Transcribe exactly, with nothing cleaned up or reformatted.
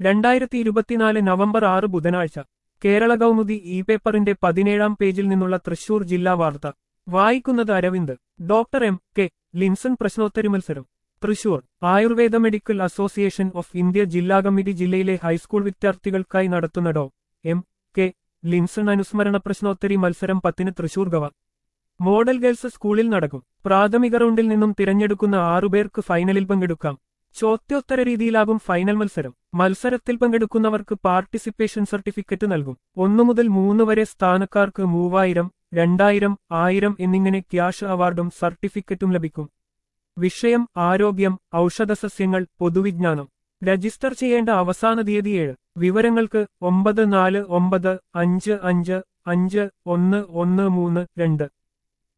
രണ്ടായിരത്തി ഇരുപത്തിനാല് നവംബർ ആറ് ബുധനാഴ്ച കേരള കൗമുദി ഇ പേപ്പറിന്റെ പതിനേഴാം പേജിൽ നിന്നുള്ള തൃശൂർ ജില്ലാ വാർത്ത വായിക്കുന്നത് Aravind. Doctor M K Linson പ്രശ്നോത്തരി മത്സരം Thrissur. Ayurveda medical association of India ജില്ലാ കമ്മിറ്റി ജില്ലയിലെ ഹൈസ്കൂൾ വിദ്യാർത്ഥികൾക്കായി നടത്തുന്ന ഡോ എം കെ ലിൻസൺ അനുസ്മരണ പ്രശ്നോത്തരി മത്സരം പത്തിന് തൃശൂർ ഗവ മോഡൽ ഗേൾസ് സ്കൂളിൽ നടക്കും. പ്രാഥമിക റൗണ്ടിൽ നിന്നും തിരഞ്ഞെടുക്കുന്ന ആറുപേർക്ക് ഫൈനലിൽ പങ്കെടുക്കാം. ചോദ്യോത്തര രീതിയിലാകും ഫൈനൽ മത്സരം. മത്സരത്തിൽ പങ്കെടുക്കുന്നവർക്ക് പാർട്ടിസിപ്പേഷൻ സർട്ടിഫിക്കറ്റ് നൽകും. ഒന്നു മുതൽ മൂന്ന് വരെ സ്ഥാനക്കാർക്ക് മൂവായിരം, രണ്ടായിരം, ആയിരം എന്നിങ്ങനെ ക്യാഷ് അവാർഡും സർട്ടിഫിക്കറ്റും ലഭിക്കും. വിഷയം ആരോഗ്യം, ഔഷധസസ്യങ്ങൾ, പൊതുവിജ്ഞാനം. രജിസ്റ്റർ ചെയ്യേണ്ട അവസാന തീയതി ഏഴ്. വിവരങ്ങൾക്ക് ഒമ്പത് നാല് ഒമ്പത് അഞ്ച് അഞ്ച് അഞ്ച് ഒന്ന് ഒന്ന് മൂന്ന് രണ്ട്.